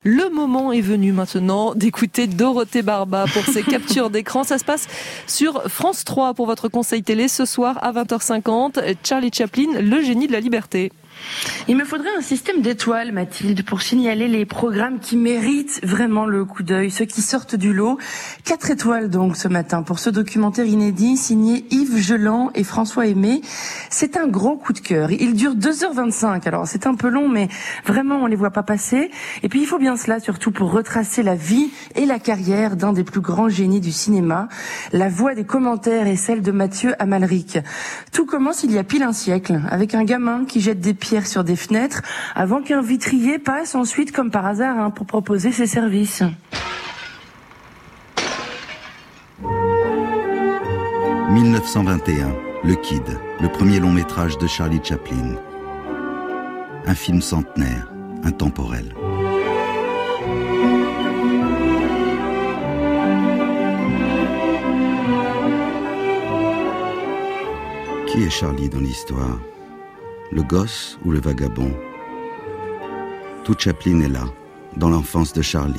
Le moment est venu maintenant d'écouter Dorothée Barba pour ses captures d'écran. Ça se passe sur France 3 pour votre conseil télé ce soir à 20h50. Charlie Chaplin, le génie de la liberté. Il me faudrait un système d'étoiles, Mathilde, pour signaler les programmes qui méritent vraiment le coup d'œil, ceux qui sortent du lot. 4 étoiles donc ce matin pour ce documentaire inédit signé Yves Geland et François Aimé. C'est un gros coup de cœur. Il dure 2h25, alors c'est un peu long, mais vraiment on les voit pas passer. Et puis il faut bien cela surtout pour retracer la vie et la carrière d'un des plus grands génies du cinéma. La voix des commentaires est celle de Mathieu Amalric. Tout commence il y a pile un siècle, avec un gamin qui jette des pierres sur des fenêtres avant qu'un vitrier passe ensuite comme par hasard pour proposer ses services. « 1921, Le Kid, le premier long métrage de Charlie Chaplin. Un film centenaire, intemporel. Qui est Charlie dans l'histoire ? Le gosse ou le vagabond ? Tout Chaplin est là, dans l'enfance de Charlie.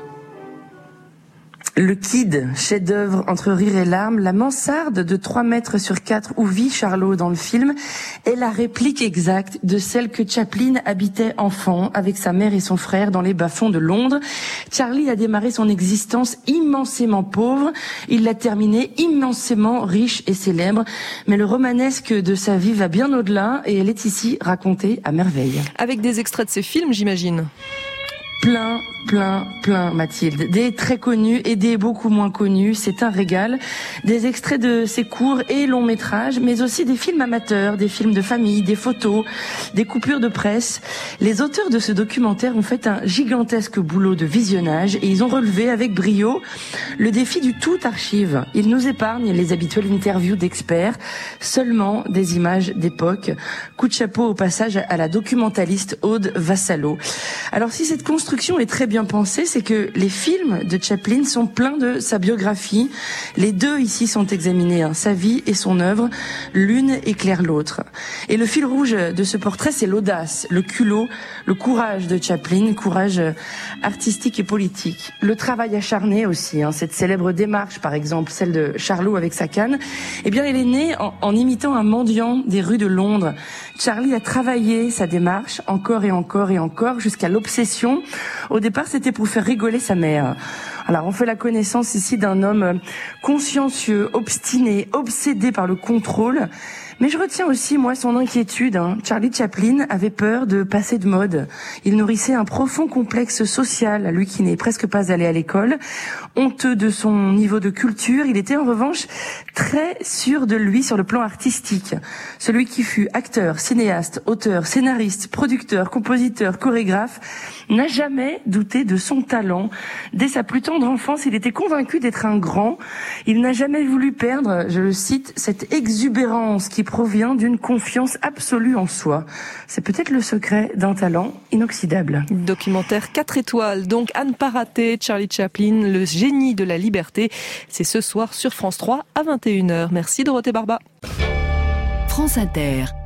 Le Kid, chef-d'œuvre entre rire et larmes, la mansarde de 3 mètres sur 4 où vit Charlot dans le film est la réplique exacte de celle que Chaplin habitait enfant avec sa mère et son frère dans les bas-fonds de Londres. Charlie a démarré son existence immensément pauvre, il l'a terminée immensément riche et célèbre, mais le romanesque de sa vie va bien au-delà et elle est ici racontée à merveille. Avec des extraits de ses films, j'imagine. Plein, Mathilde. Des très connus et des beaucoup moins connus. C'est un régal. Des extraits de ses courts et longs métrages, mais aussi des films amateurs, des films de famille, des photos, des coupures de presse. Les auteurs de ce documentaire ont fait un gigantesque boulot de visionnage et ils ont relevé avec brio le défi du tout archive. Ils nous épargnent les habituelles interviews d'experts, seulement des images d'époque. Coup de chapeau au passage à la documentaliste Aude Vassallo. Alors si cette construction est très bien pensée, c'est que les films de Chaplin sont pleins de sa biographie. Les deux ici sont examinés, sa vie et son œuvre. L'une éclaire l'autre. Et le fil rouge de ce portrait, c'est l'audace, le culot, le courage de Chaplin, courage artistique et politique. Le travail acharné aussi, cette célèbre démarche, par exemple, celle de Charlot avec sa canne, eh bien, elle est née en imitant un mendiant des rues de Londres. Charlie a travaillé sa démarche encore et encore et encore jusqu'à l'obsession. Au départ, c'était pour faire rigoler sa mère. Alors, on fait la connaissance ici d'un homme consciencieux, obstiné, obsédé par le contrôle. Mais je retiens aussi, moi, son inquiétude. Charlie Chaplin avait peur de passer de mode. Il nourrissait un profond complexe social, lui qui n'est presque pas allé à l'école. Honteux de son niveau de culture, il était en revanche très sûr de lui sur le plan artistique. Celui qui fut acteur, cinéaste, auteur, scénariste, producteur, compositeur, chorégraphe, n'a jamais douté de son talent. Dès sa plus tendre enfance, il était convaincu d'être un grand. Il n'a jamais voulu perdre, je le cite, cette exubérance qui provient d'une confiance absolue en soi. C'est peut-être le secret d'un talent inoxydable. Documentaire 4 étoiles, donc à ne pas rater, Charlie Chaplin, le génie de la liberté. C'est ce soir sur France 3 à 21h. Merci Dorothée Barba. France Inter.